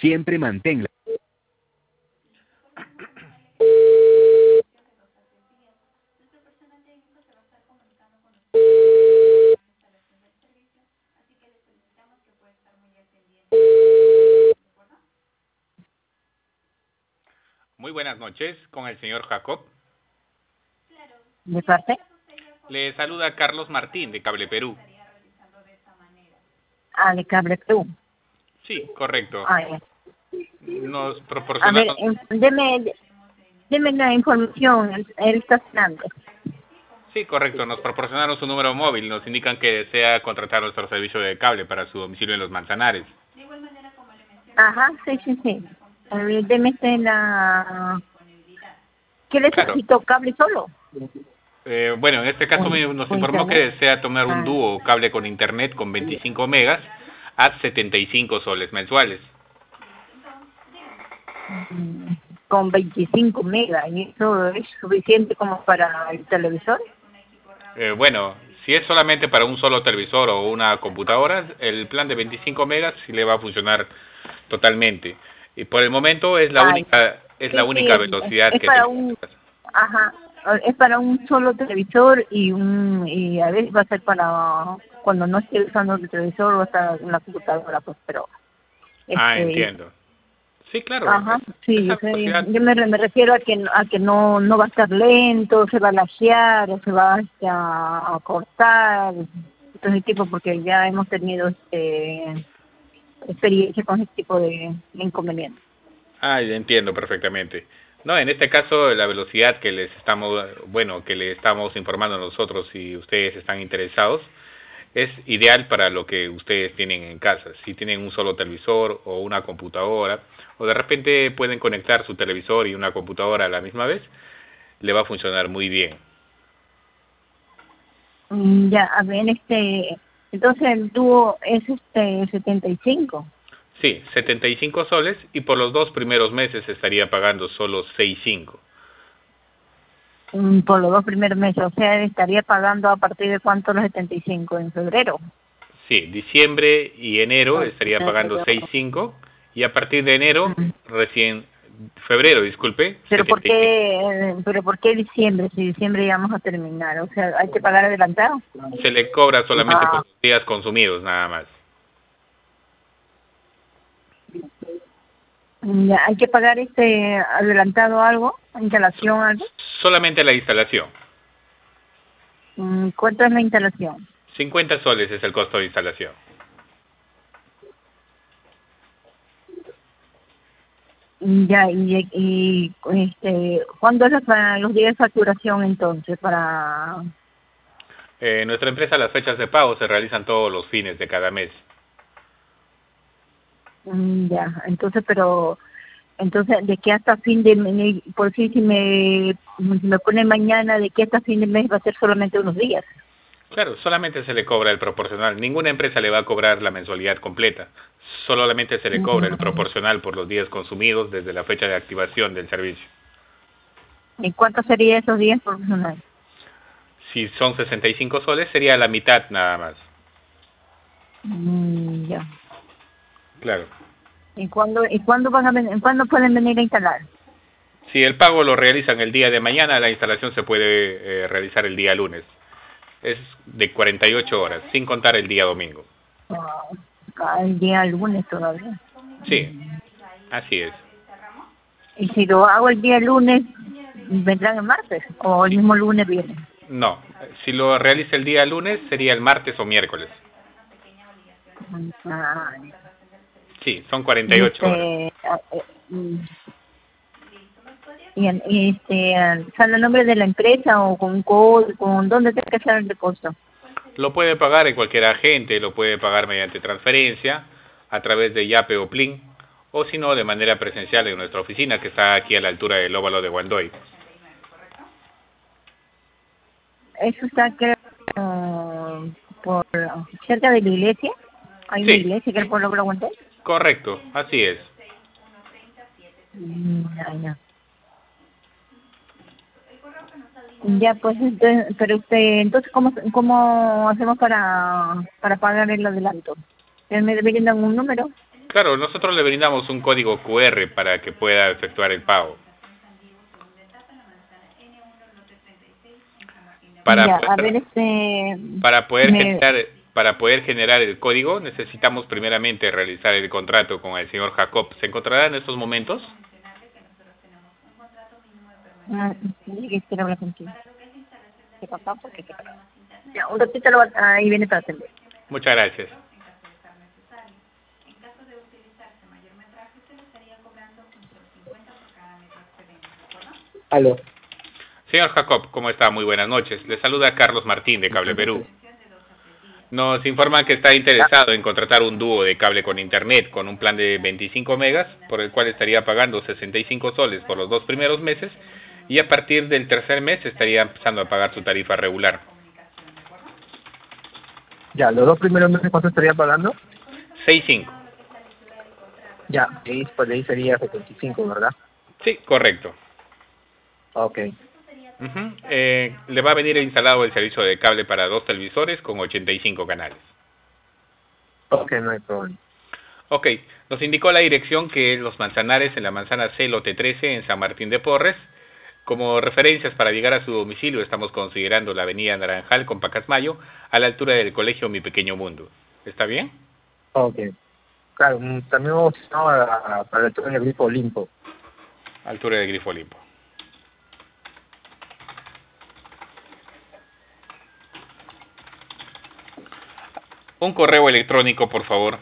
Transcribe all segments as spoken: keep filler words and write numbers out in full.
Siempre manténla. Muy buenas noches, con el señor Jacob. ¿De parte? Le saluda Carlos Martín, de Cable Perú. Ah, de Cable Perú. Sí, correcto. Ah, ya. Nos A ver, proporcionaron... eh, deme, deme la información, él, él está esperando. Sí, correcto, nos proporcionaron su número móvil. Nos indican que desea contratar nuestro servicio de cable para su domicilio en Los Manzanares. Ajá, sí, sí, sí. A ver, deme este la... ¿Qué Claro. necesito? ¿Cable solo? Eh, bueno, en este caso ¿O, me- nos o informó que internet? desea tomar un Ah, dúo cable con internet con veinticinco megas a setenta y cinco soles mensuales. mm, con veinticinco megas. ¿Y eso es suficiente como para el televisor? Eh, bueno, si es solamente para un solo televisor o una computadora, el plan de veinticinco megas sí le va a funcionar totalmente. Y por el momento es la Ay, única es la sí, sí, única es, velocidad es que para tenemos. un... Ajá, es para un solo televisor y un y a veces va a ser para cuando no esté usando el televisor o estar en la computadora, pues, pero Ah, este, entiendo. Sí, claro, ajá, es- sí, yo esa sé, velocidad. yo me, re- me refiero a que a que no no va a estar lento, se va a lajear o se va este, a, a cortar, entonces tipo porque ya hemos tenido este experiencia con este tipo de, de inconvenientes. Ah, ya entiendo perfectamente. No, en este caso la velocidad que les estamos, bueno, que le estamos informando nosotros si ustedes están interesados, es ideal para lo que ustedes tienen en casa. Si tienen un solo televisor o una computadora, o de repente pueden conectar su televisor y una computadora a la misma vez, le va a funcionar muy bien. Mm, ya, a ver, este, entonces el dúo es este setenta y cinco. Sí, setenta y cinco soles y por los dos primeros meses estaría pagando solo sesenta y cinco. Mm, por los dos primeros meses, o sea, estaría pagando a partir de cuánto los setenta y cinco en febrero. Sí, diciembre y enero Ah, estaría pagando pero, sesenta y cinco y a partir de enero, mm, recién, febrero, disculpe, pero ¿por setenta y cinco. qué, eh, pero por qué diciembre? Si diciembre ya vamos a terminar, o sea, hay que pagar adelantado. Se le cobra solamente por Ah, los días consumidos, nada más. mm, ya, hay que pagar este adelantado algo, instalación algo. Solamente la instalación. Mm, ¿cuánto es la instalación? cincuenta soles es el costo de instalación. Mm, ya, y, y este, ¿cuándo es la, fa- los días de facturación entonces para? Eh, en nuestra empresa las fechas de pago se realizan todos los fines de cada mes. Mm, ya, entonces, pero, entonces, ¿de qué hasta fin de mes? Por si si me, si me pone mañana, ¿de qué hasta fin de mes va a ser solamente unos días? Claro, solamente se le cobra el proporcional. Ninguna empresa le va a cobrar la mensualidad completa. Solamente se le cobra el Mm, proporcional por los días consumidos desde la fecha de activación del servicio. ¿y cuánto sería esos días por personal? Si son sesenta y cinco soles, sería la mitad nada más. Mm, ya. Claro. ¿Y cuándo, y cuándo van a ven- cuándo pueden venir a instalar? Si el pago lo realizan el día de mañana, la instalación se puede eh, realizar el día lunes. Es de cuarenta y ocho horas, sin contar el día domingo. Ah, ah, el día lunes todavía. Sí, así es. Y si lo hago el día lunes, ¿vendrán el martes? ¿O el Sí. mismo lunes vienen? No, si lo realiza el día lunes, sería el martes o miércoles. Ah, Sí, son cuarenta y y ocho horas. este, ah, eh, mm, y, en- y este, ah, ¿sale el nombre de la empresa o con código, con dónde tengo que hacer el depósito? Lo puede pagar en cualquier agente, lo puede pagar mediante transferencia, a través de Yape o Plin, o si no, de manera presencial en nuestra oficina, que está aquí a la altura del óvalo de Guandoy. Eso está, creo, ah, por cerca de la iglesia. Hay una Sí, iglesia que es el pueblo que lo aguanté. correcto, así es. Mm, ya, ya. Ya, pues, entonces, pero usted, entonces, ¿cómo, cómo hacemos para, para pagar el adelanto? ¿Ustedes me deberían dar un número? Claro, nosotros le brindamos un código Q R para que pueda efectuar el pago. Para Ya, poder, a ver, este... para poder me... generar para poder generar el código necesitamos primeramente realizar el contrato con el señor Jacob. ¿Se encontrará en estos momentos? Ah, sí, que quiero hablar contigo. ¿Qué pasó? ¿Por qué? ¿Qué pasó? Ya, un ratito lo va- ahí viene para atender. Muchas gracias. Aló. Señor Jacob, ¿cómo está? Muy buenas noches. Le saluda Carlos Martín de Cable Perú. Nos informan que está interesado en contratar un dúo de cable con internet con un plan de veinticinco megas, por el cual estaría pagando sesenta y cinco soles por los dos primeros meses y a partir del tercer mes estaría empezando a pagar su tarifa regular. Ya, los dos primeros meses, ¿cuánto estaría pagando? seis cinco. Ya, ahí, pues ahí sería setenta y cinco, ¿verdad? Sí, correcto. Ok. Uh-huh. eh, le va a venir instalado el servicio de cable para dos televisores con ochenta y cinco canales. Ok, no hay problema. Ok, nos indicó la dirección que es Los Manzanares en la manzana C, lote trece, en San Martín de Porres. Como referencias para llegar a su domicilio estamos considerando la avenida Naranjal con Pacasmayo, a la altura del colegio Mi Pequeño Mundo. ¿Está bien? Ok. Claro, mm, también vamos a, para el torneo del Grifo Olimpo. Altura del Grifo Olimpo. Un correo electrónico, por favor.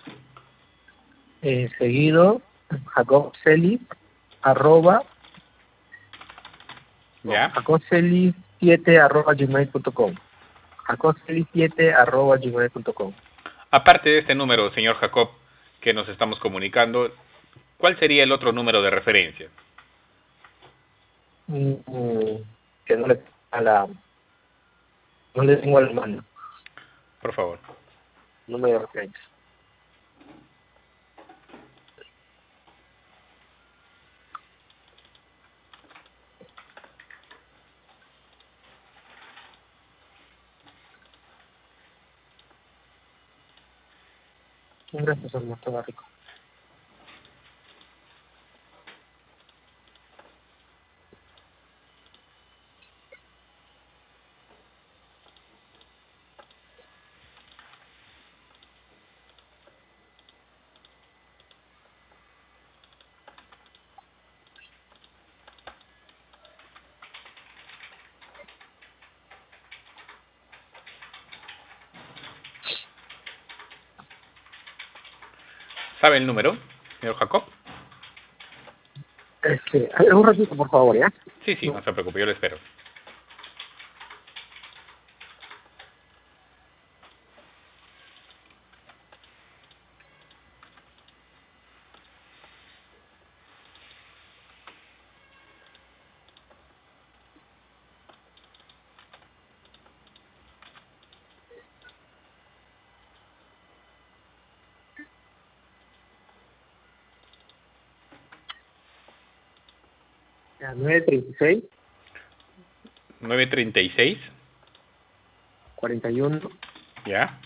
Eh, seguido, jacobcelis, arroba, ¿Ya? jacobcelis siete arroba gmail punto com. jacobcelis siete arroba gmail punto com. Aparte de este número, señor Jacob, que nos estamos comunicando, ¿cuál sería el otro número de referencia? Mm, mm, que no le a la no le tengo a la mano. Por favor. Número de referencia. Gracias, hermano, estaba rico. ¿Sabe el número, señor Jacob? Este, a ver, un ratito, por favor, ¿ya? Sí, sí, no se preocupe, yo lo espero. Ya, nueve treinta y seis, nueve treinta y seis, cuarenta y uno, ¿ya?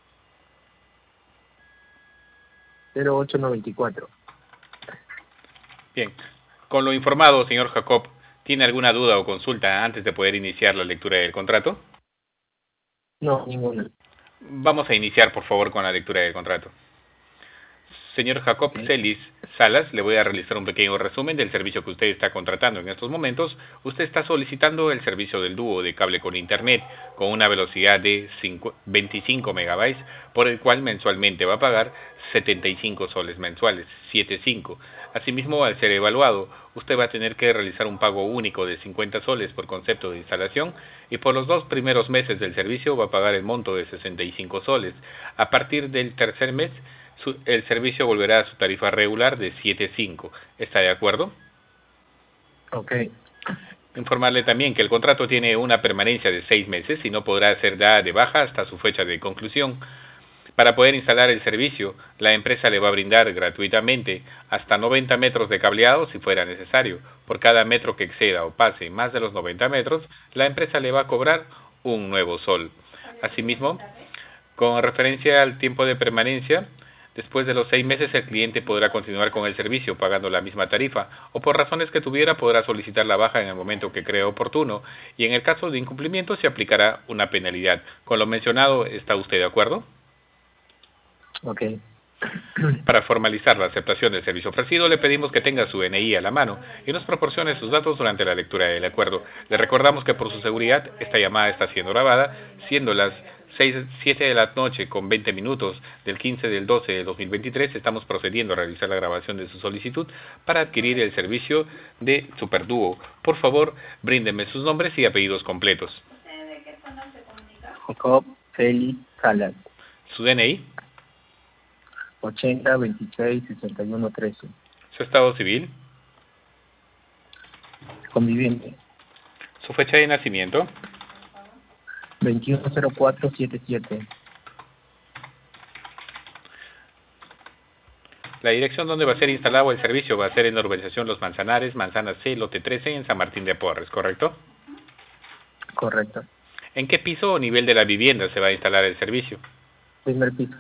cero ocho noventa y cuatro. Bien. Con lo informado, señor Jacob, ¿tiene alguna duda o consulta antes de poder iniciar la lectura del contrato? No, ninguna. Vamos a iniciar, por favor, con la lectura del contrato. Señor Jacob Sí. Celis Salas, le voy a realizar un pequeño resumen del servicio que usted está contratando en estos momentos. Usted está solicitando el servicio del dúo de cable con internet con una velocidad de veinticinco megabytes, por el cual mensualmente va a pagar setenta y cinco soles mensuales, setenta y cinco. Asimismo, al ser evaluado, usted va a tener que realizar un pago único de cincuenta soles por concepto de instalación y por los dos primeros meses del servicio va a pagar el monto de sesenta y cinco soles. A partir del tercer mes, Su, el servicio volverá a su tarifa regular de setenta y cinco. ¿Está de acuerdo? Ok. Informarle también que el contrato tiene una permanencia de seis meses y no podrá ser dada de baja hasta su fecha de conclusión. Para poder instalar el servicio, la empresa le va a brindar gratuitamente hasta noventa metros de cableado si fuera necesario. Por cada metro que exceda o pase más de los noventa metros, la empresa le va a cobrar un nuevo sol. Asimismo, con referencia al tiempo de permanencia, Después de los seis meses, el cliente podrá continuar con el servicio pagando la misma tarifa, o por razones que tuviera podrá solicitar la baja en el momento que cree oportuno, y en el caso de incumplimiento se aplicará una penalidad. Con lo mencionado, ¿está usted de acuerdo? Ok. Para formalizar la aceptación del servicio ofrecido, le pedimos que tenga su N I a la mano y nos proporcione sus datos durante la lectura del acuerdo. Le recordamos que por su seguridad, esta llamada está siendo grabada, siendo las siete de la noche con veinte minutos del quince del doce de dos mil veintitrés, estamos procediendo a realizar la grabación de su solicitud para adquirir el servicio de Superdúo. Por favor, bríndeme sus nombres y apellidos completos. Jacob Félix Salas. Su D N I. ochenta, veintiséis, sesenta y uno, trece. Su estado civil. Conviviente. Su fecha de nacimiento. veintiuno cero cuatro setenta y siete. La dirección donde va a ser instalado el servicio va a ser en la urbanización Los Manzanares, Manzana C, lote trece, en San Martín de Porres, ¿correcto? Correcto. ¿En qué piso o nivel de la vivienda se va a instalar el servicio? Primer piso.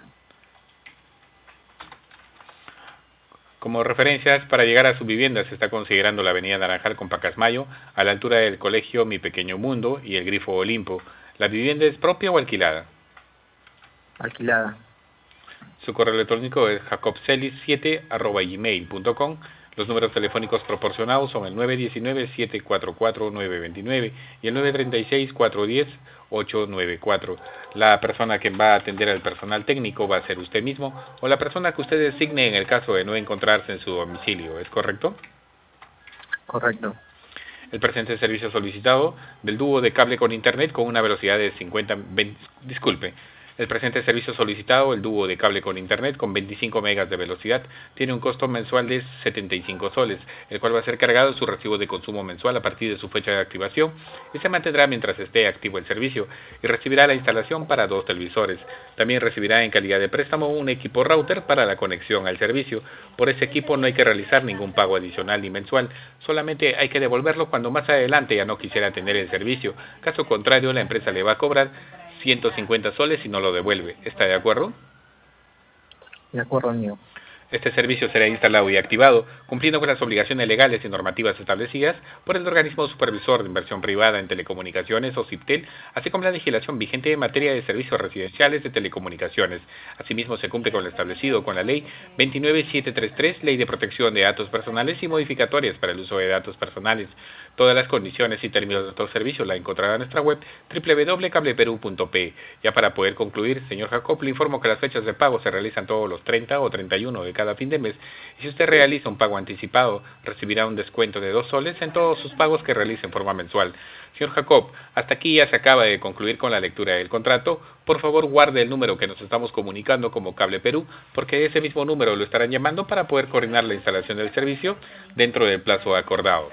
Como referencias, para llegar a su vivienda se está considerando la avenida Naranjal con Pacasmayo, a la altura del colegio Mi Pequeño Mundo y el Grifo Olimpo. ¿La vivienda es propia o alquilada? Alquilada. Su correo electrónico es jacobcelis siete arroba gmail punto com. Los números telefónicos proporcionados son el nueve uno nueve, siete cuatro cuatro, nueve dos nueve y el nueve tres seis, cuatro uno cero, ocho nueve cuatro. La persona que va a atender al personal técnico va a ser usted mismo o la persona que usted designe en el caso de no encontrarse en su domicilio, ¿es correcto? Correcto. El presente servicio solicitado del dúo de cable con internet con una velocidad de cincuenta, veinte, disculpe, el presente servicio solicitado, el dúo de cable con internet con veinticinco megas de velocidad, tiene un costo mensual de setenta y cinco soles, el cual va a ser cargado en su recibo de consumo mensual a partir de su fecha de activación y se mantendrá mientras esté activo el servicio y recibirá la instalación para dos televisores. También recibirá en calidad de préstamo un equipo router para la conexión al servicio. Por ese equipo no hay que realizar ningún pago adicional ni mensual, solamente hay que devolverlo cuando más adelante ya no quisiera tener el servicio. Caso contrario, la empresa le va a cobrar ciento cincuenta soles si no lo devuelve. ¿Está de acuerdo? De acuerdo, amigo. Este servicio será instalado y activado, cumpliendo con las obligaciones legales y normativas establecidas por el organismo supervisor de inversión privada en telecomunicaciones o CIPTEL, así como la legislación vigente en materia de servicios residenciales de telecomunicaciones. Asimismo, se cumple con lo establecido con la Ley veintinueve mil setecientos treinta y tres, Ley de Protección de Datos Personales y modificatorias para el uso de datos personales. Todas las condiciones y términos de nuestro servicio la encontrará en nuestra web doble u doble u doble u punto cableperú punto pe. Ya para poder concluir, señor Jacob, le informo que las fechas de pago se realizan todos los treinta o treinta y uno de cada fin de mes, y si usted realiza un pago anticipado, recibirá un descuento de dos soles en todos sus pagos que realice en forma mensual. Señor Jacob, hasta aquí ya se acaba de concluir con la lectura del contrato. Por favor, guarde el número que nos estamos comunicando como Cable Perú, porque ese mismo número lo estarán llamando para poder coordinar la instalación del servicio dentro del plazo acordado.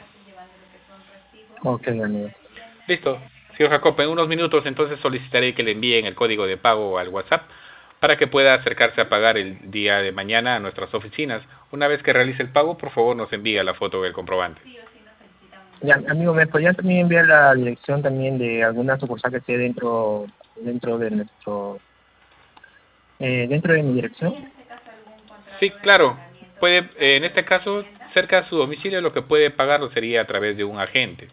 Ok, amigo. Listo. Señor Jacob, en unos minutos entonces solicitaré que le envíen el código de pago al WhatsApp para que pueda acercarse a pagar el día de mañana a nuestras oficinas. Una vez que realice el pago, por favor nos envía la foto del comprobante. Ya, amigo, ¿me podrían también enviar la dirección también de alguna sucursal que esté dentro dentro de nuestro eh, dentro de mi dirección? Sí, claro. Puede, eh, en este caso, cerca de su domicilio, lo que puede pagarlo sería a través de un agente.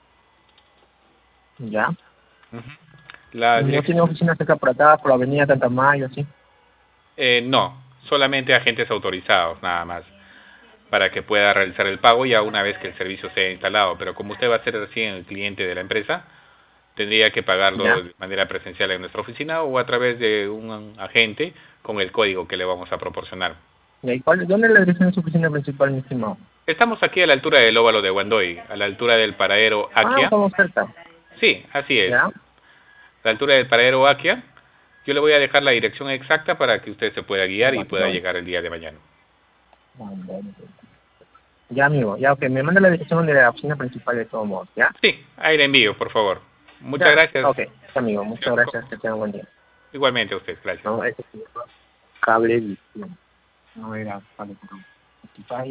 Ya. Uh-huh. La ¿No dirección... tiene oficina cerca por acá, por la avenida Tantamayo, así? Eh, no, solamente agentes autorizados, nada más, para que pueda realizar el pago ya una vez que el servicio sea instalado. Pero como usted va a ser recién el cliente de la empresa, tendría que pagarlo ya. de manera presencial en nuestra oficina o a través de un agente con el código que le vamos a proporcionar. ¿Y cuál, dónde es la dirección de su oficina principal, mi estimado? Estamos aquí a la altura del óvalo de Guandoy, a la altura del paradero Aquia. Ah, estamos cerca. Sí, así es. ¿Ya? A la altura del paradero Aquia. Yo le voy a dejar la dirección exacta para que usted se pueda guiar y pueda llegar el día de mañana. Ya, amigo, ya, ok, me manda la dirección de la oficina principal de todos modos, ¿ya? Sí, ahí le envío, por favor. Muchas ya. gracias. Ok, amigo, muchas gracias, que tenga un buen día. Igualmente a usted, gracias. No, ese cable visión. No era cable